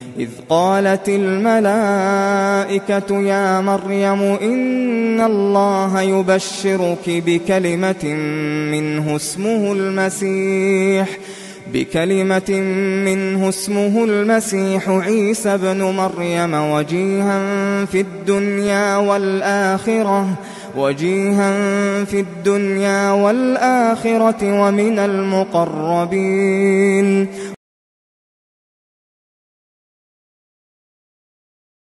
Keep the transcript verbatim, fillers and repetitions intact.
إذ قالت الملائكة يا مريم إن الله يبشرك بكلمة منه اسمه المسيح بكلمة منه اسمه المسيح عيسى ابن مريم وجيها في الدنيا والآخرة وجيها في الدنيا والآخرة ومن المقربين.